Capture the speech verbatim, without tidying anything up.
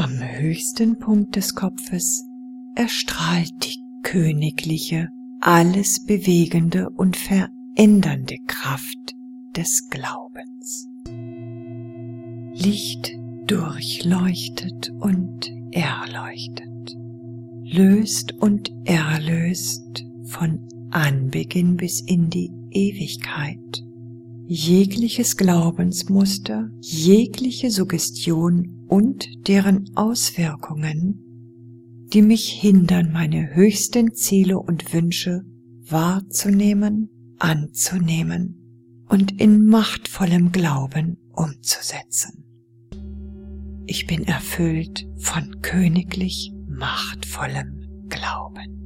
Am höchsten Punkt des Kopfes erstrahlt die königliche, alles bewegende und verändernde Kraft des Glaubens. Licht durchleuchtet und erleuchtet, löst und erlöst von Anbeginn bis in die Ewigkeit jegliches Glaubensmuster, jegliche Suggestion und deren Auswirkungen, die mich hindern, meine höchsten Ziele und Wünsche wahrzunehmen, anzunehmen und in machtvollem Glauben umzusetzen. Ich bin erfüllt von königlich machtvollem Glauben.